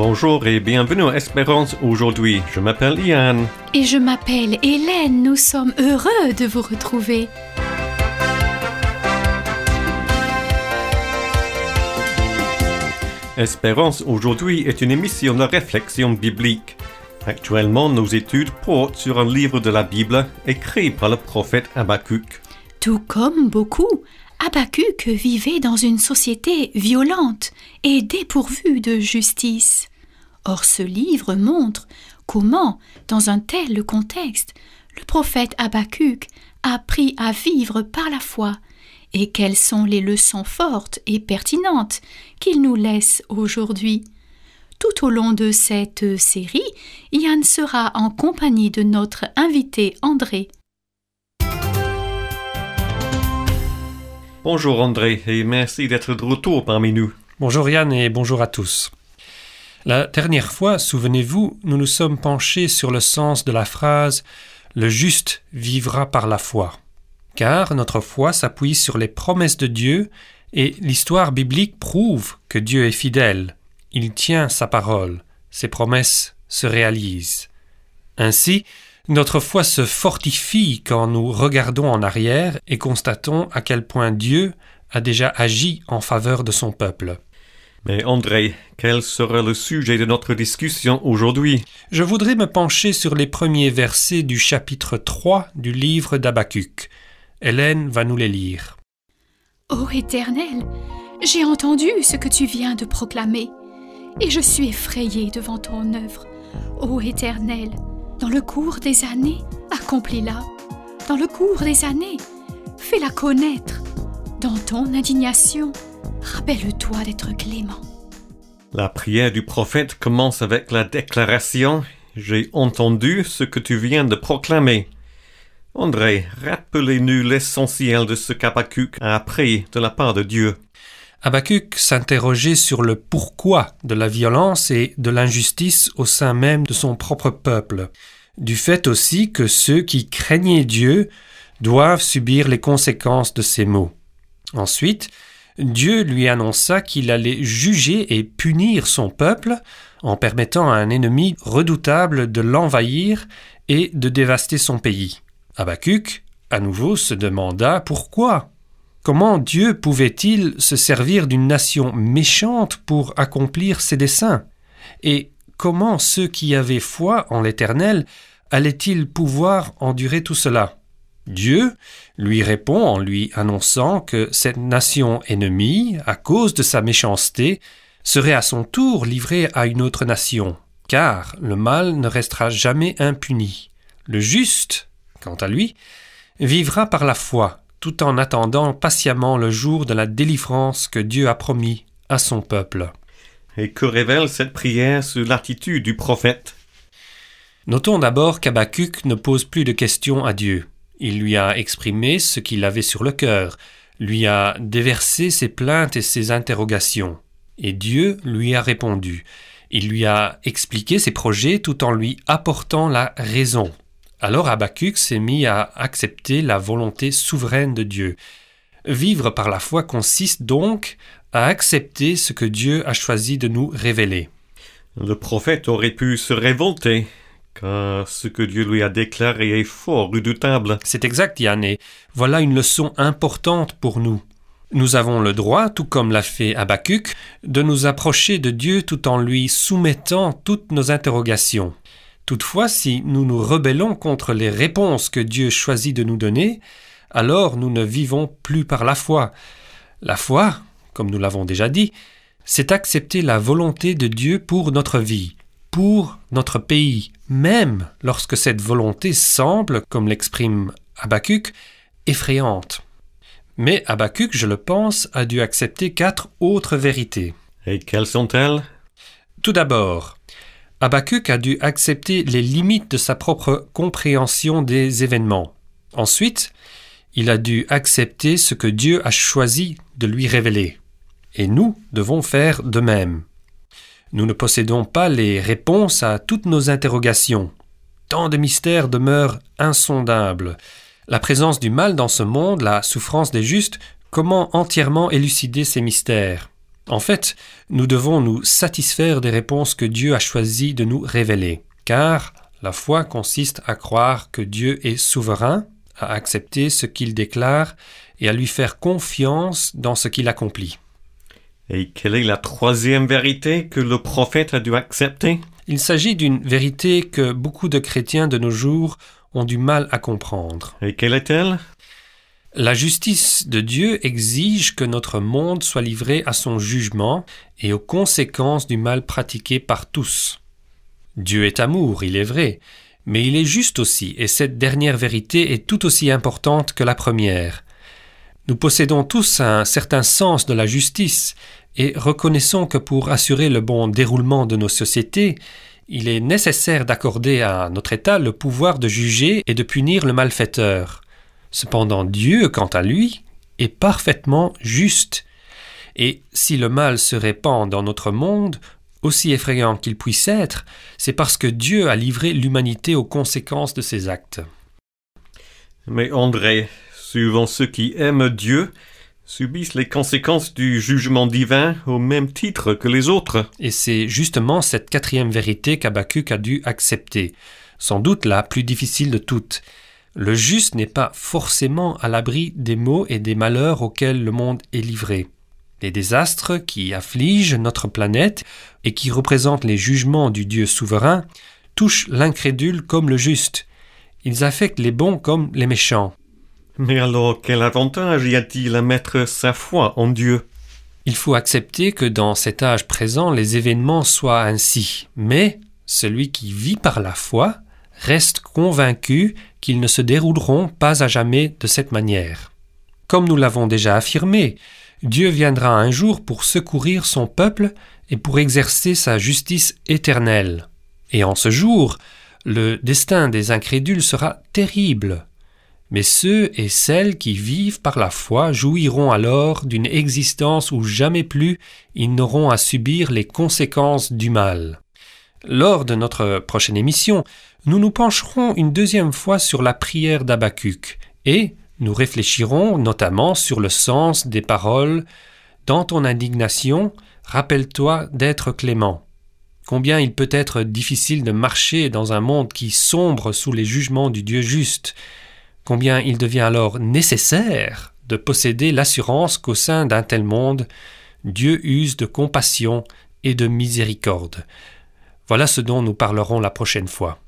Bonjour et bienvenue à Espérance aujourd'hui. Je m'appelle Ian. Et je m'appelle Hélène. Nous sommes heureux de vous retrouver. Espérance aujourd'hui est une émission de réflexion biblique. Actuellement, nos études portent sur un livre de la Bible écrit par le prophète Habakkuk. Tout comme beaucoup, Habakkuk vivait dans une société violente et dépourvue de justice. Or, ce livre montre comment, dans un tel contexte, le prophète Habakkuk a appris à vivre par la foi et quelles sont les leçons fortes et pertinentes qu'il nous laisse aujourd'hui. Tout au long de cette série, Yann sera en compagnie de notre invité André. Bonjour André et merci d'être de retour parmi nous. Bonjour Yann et bonjour à tous. La dernière fois, souvenez-vous, nous nous sommes penchés sur le sens de la phrase « Le juste vivra par la foi ». Car notre foi s'appuie sur les promesses de Dieu et l'histoire biblique prouve que Dieu est fidèle. Il tient sa parole, ses promesses se réalisent. Ainsi, notre foi se fortifie quand nous regardons en arrière et constatons à quel point Dieu a déjà agi en faveur de son peuple. Mais André, quel sera le sujet de notre discussion aujourd'hui? Je voudrais me pencher sur les premiers versets du chapitre 3 du livre d'Habakkuk. Hélène va nous les lire. Ô Éternel, j'ai entendu ce que tu viens de proclamer, et je suis effrayée devant ton œuvre. Ô Éternel, dans le cours des années, accomplis-la. Dans le cours des années, fais-la connaître. Dans ton indignation, rappelle-toi d'être clément. La prière du prophète commence avec la déclaration « J'ai entendu ce que tu viens de proclamer ». André, rappelez-nous l'essentiel de ce qu'Habakkuk a appris de la part de Dieu. Habakkuk s'interrogeait sur le pourquoi de la violence et de l'injustice au sein même de son propre peuple, du fait aussi que ceux qui craignaient Dieu doivent subir les conséquences de ces maux. Ensuite, Dieu lui annonça qu'il allait juger et punir son peuple en permettant à un ennemi redoutable de l'envahir et de dévaster son pays. Habakkuk, à nouveau, se demanda pourquoi. Comment Dieu pouvait-il se servir d'une nation méchante pour accomplir ses desseins? Et comment ceux qui avaient foi en l'Éternel allaient-ils pouvoir endurer tout cela? Dieu lui répond en lui annonçant que cette nation ennemie, à cause de sa méchanceté, serait à son tour livrée à une autre nation, car le mal ne restera jamais impuni. Le juste, quant à lui, vivra par la foi, tout en attendant patiemment le jour de la délivrance que Dieu a promis à son peuple. Et que révèle cette prière sur l'attitude du prophète? Notons d'abord qu'Habakkuk ne pose plus de questions à Dieu. Il lui a exprimé ce qu'il avait sur le cœur, lui a déversé ses plaintes et ses interrogations. Et Dieu lui a répondu. Il lui a expliqué ses projets tout en lui apportant la raison. Alors Habakkuk s'est mis à accepter la volonté souveraine de Dieu. Vivre par la foi consiste donc à accepter ce que Dieu a choisi de nous révéler. Le prophète aurait pu se révolter, car ce que Dieu lui a déclaré est fort redoutable. C'est exact, Yann, et voilà une leçon importante pour nous. Nous avons le droit, tout comme l'a fait Habakkuk, de nous approcher de Dieu tout en lui soumettant toutes nos interrogations. Toutefois, si nous nous rebellons contre les réponses que Dieu choisit de nous donner, alors nous ne vivons plus par la foi. La foi, comme nous l'avons déjà dit, c'est accepter la volonté de Dieu pour notre vie, pour notre pays, même lorsque cette volonté semble, comme l'exprime Habakkuk, effrayante. Mais Habakkuk, je le pense, a dû accepter 4 autres vérités. Et quelles sont-elles? Tout d'abord, Habakkuk a dû accepter les limites de sa propre compréhension des événements. Ensuite, il a dû accepter ce que Dieu a choisi de lui révéler. Et nous devons faire de même. Nous ne possédons pas les réponses à toutes nos interrogations. Tant de mystères demeurent insondables. La présence du mal dans ce monde, la souffrance des justes, comment entièrement élucider ces mystères? En fait, nous devons nous satisfaire des réponses que Dieu a choisi de nous révéler, car la foi consiste à croire que Dieu est souverain, à accepter ce qu'il déclare et à lui faire confiance dans ce qu'il accomplit. Et quelle est la troisième vérité que le prophète a dû accepter? Il s'agit d'une vérité que beaucoup de chrétiens de nos jours ont du mal à comprendre. Et quelle est-elle? La justice de Dieu exige que notre monde soit livré à son jugement et aux conséquences du mal pratiqué par tous. Dieu est amour, il est vrai, mais il est juste aussi, et cette dernière vérité est tout aussi importante que la première. Nous possédons tous un certain sens de la justice et reconnaissons que pour assurer le bon déroulement de nos sociétés, il est nécessaire d'accorder à notre État le pouvoir de juger et de punir le malfaiteur. Cependant, Dieu, quant à lui, est parfaitement juste. Et si le mal se répand dans notre monde, aussi effrayant qu'il puisse être, c'est parce que Dieu a livré l'humanité aux conséquences de ses actes. Mais André, souvent ceux qui aiment Dieu subissent les conséquences du jugement divin au même titre que les autres. Et c'est justement cette quatrième vérité qu'Habakkuk a dû accepter, sans doute la plus difficile de toutes. Le juste n'est pas forcément à l'abri des maux et des malheurs auxquels le monde est livré. Les désastres qui affligent notre planète et qui représentent les jugements du Dieu souverain touchent l'incrédule comme le juste. Ils affectent les bons comme les méchants. Mais alors, quel avantage y a-t-il à mettre sa foi en Dieu? Il faut accepter que dans cet âge présent, les événements soient ainsi. Mais celui qui vit par la foi reste convaincu qu'ils ne se dérouleront pas à jamais de cette manière. Comme nous l'avons déjà affirmé, Dieu viendra un jour pour secourir son peuple et pour exercer sa justice éternelle. Et en ce jour, le destin des incrédules sera terrible. Mais ceux et celles qui vivent par la foi jouiront alors d'une existence où jamais plus ils n'auront à subir les conséquences du mal. Lors de notre prochaine émission, nous nous pencherons une deuxième fois sur la prière d'Habakkuk et nous réfléchirons notamment sur le sens des paroles « Dans ton indignation, rappelle-toi d'être clément ». Combien il peut être difficile de marcher dans un monde qui sombre sous les jugements du Dieu juste. Combien il devient alors nécessaire de posséder l'assurance qu'au sein d'un tel monde, Dieu use de compassion et de miséricorde. Voilà ce dont nous parlerons la prochaine fois.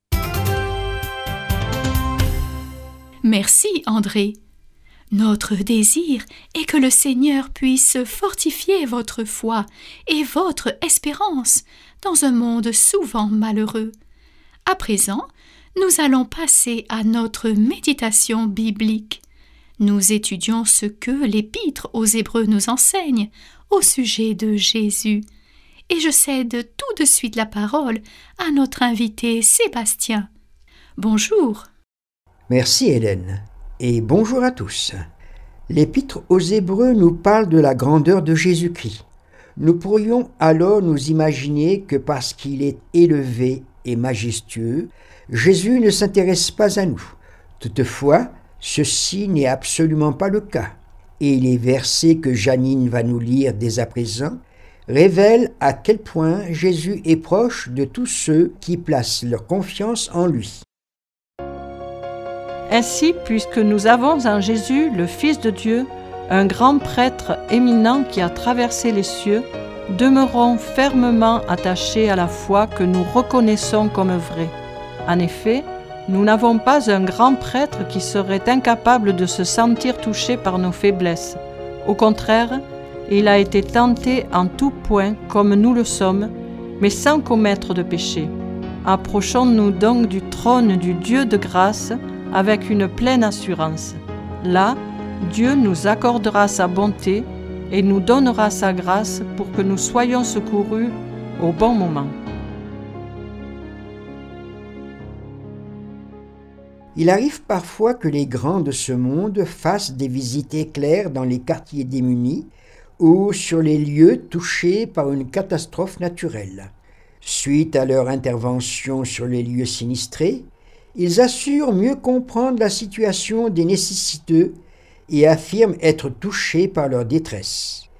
Merci, André. Notre désir est que le Seigneur puisse fortifier votre foi et votre espérance dans un monde souvent malheureux. À présent, nous allons passer à notre méditation biblique. Nous étudions ce que l'Épître aux Hébreux nous enseigne au sujet de Jésus. Et je cède tout de suite la parole à notre invité Sébastien. Bonjour. Merci Hélène, et bonjour à tous. L'Épître aux Hébreux nous parle de la grandeur de Jésus-Christ. Nous pourrions alors nous imaginer que parce qu'il est élevé et majestueux, Jésus ne s'intéresse pas à nous. Toutefois, ceci n'est absolument pas le cas. Et les versets que Janine va nous lire dès à présent révèlent à quel point Jésus est proche de tous ceux qui placent leur confiance en lui. Ainsi, puisque nous avons en Jésus, le Fils de Dieu, un grand prêtre éminent qui a traversé les cieux, demeurons fermement attachés à la foi que nous reconnaissons comme vraie. En effet, nous n'avons pas un grand prêtre qui serait incapable de se sentir touché par nos faiblesses. Au contraire, il a été tenté en tout point comme nous le sommes, mais sans commettre de péché. Approchons-nous donc du trône du Dieu de grâce avec une pleine assurance. Là, Dieu nous accordera sa bonté et nous donnera sa grâce pour que nous soyons secourus au bon moment. Il arrive parfois que les grands de ce monde fassent des visites éclairs dans les quartiers démunis ou sur les lieux touchés par une catastrophe naturelle. Suite à leur intervention sur les lieux sinistrés, ils assurent mieux comprendre la situation des nécessiteux et affirment être touchés par leur détresse.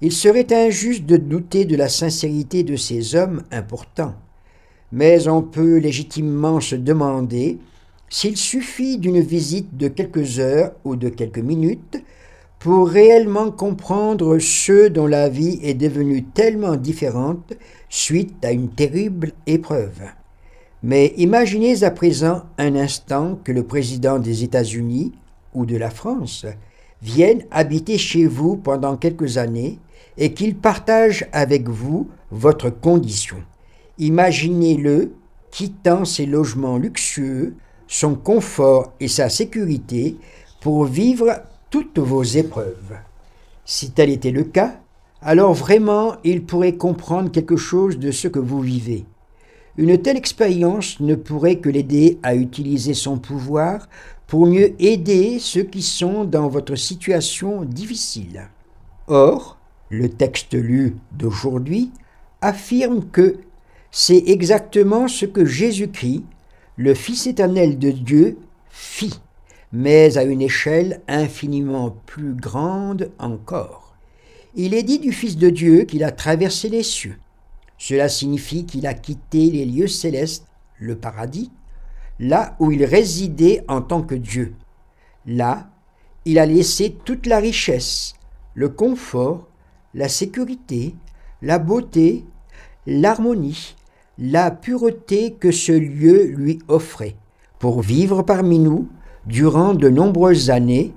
Il serait injuste de douter de la sincérité de ces hommes importants, mais on peut légitimement se demander s'il suffit d'une visite de quelques heures ou de quelques minutes pour réellement comprendre ceux dont la vie est devenue tellement différente suite à une terrible épreuve. Mais imaginez à présent un instant que le président des États-Unis ou de la France vienne habiter chez vous pendant quelques années et qu'il partage avec vous votre condition. Imaginez-le quittant ses logements luxueux, son confort et sa sécurité pour vivre toutes vos épreuves. Si tel était le cas, alors vraiment il pourrait comprendre quelque chose de ce que vous vivez. Une telle expérience ne pourrait que l'aider à utiliser son pouvoir pour mieux aider ceux qui sont dans votre situation difficile. Or, le texte lu d'aujourd'hui affirme que c'est exactement ce que Jésus-Christ, le Fils éternel de Dieu, fit, mais à une échelle infiniment plus grande encore. Il est dit du Fils de Dieu qu'il a traversé les cieux. Cela signifie qu'il a quitté les lieux célestes, le paradis, là où il résidait en tant que Dieu. Là, il a laissé toute la richesse, le confort, la sécurité, la beauté, l'harmonie, la pureté que ce lieu lui offrait, pour vivre parmi nous durant de nombreuses années,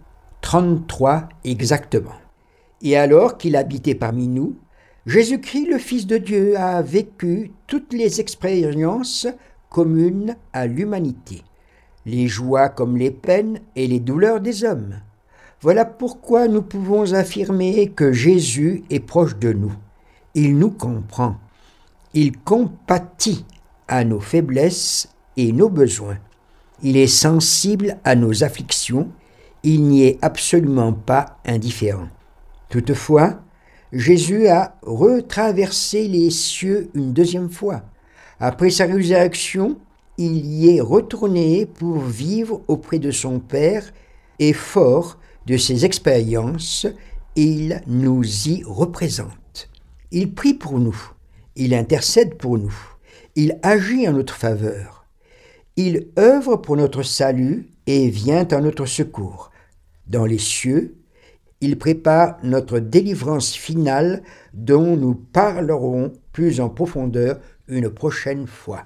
33 exactement. Et alors qu'il habitait parmi nous, Jésus-Christ, le Fils de Dieu, a vécu toutes les expériences communes à l'humanité, les joies comme les peines et les douleurs des hommes. Voilà pourquoi nous pouvons affirmer que Jésus est proche de nous. Il nous comprend. Il compatit à nos faiblesses et nos besoins. Il est sensible à nos afflictions. Il n'y est absolument pas indifférent. Toutefois, Jésus a retraversé les cieux une deuxième fois. Après sa résurrection, il y est retourné pour vivre auprès de son Père et fort de ses expériences, il nous y représente. Il prie pour nous, il intercède pour nous, il agit en notre faveur. Il œuvre pour notre salut et vient en notre secours. Dans les cieux, il prépare notre délivrance finale dont nous parlerons plus en profondeur une prochaine fois.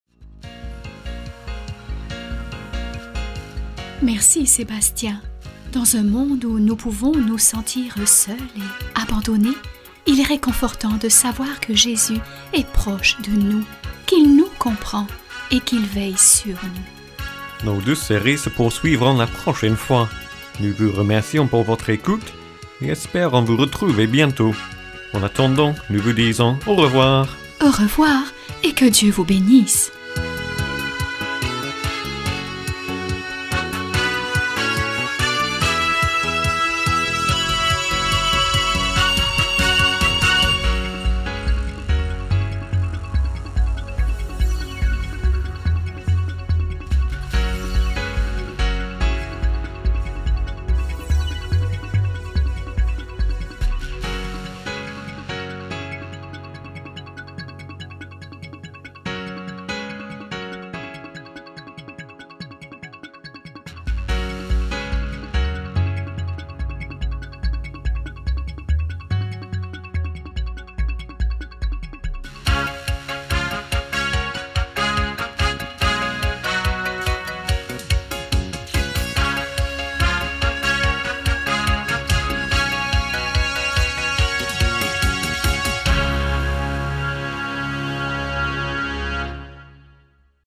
Merci Sébastien. Dans un monde où nous pouvons nous sentir seuls et abandonnés, il est réconfortant de savoir que Jésus est proche de nous, qu'il nous comprend et qu'il veille sur nous. Nos deux séries se poursuivront la prochaine fois. Nous vous remercions pour votre écoute et espérons vous retrouver bientôt. En attendant, nous vous disons au revoir. Au revoir et que Dieu vous bénisse.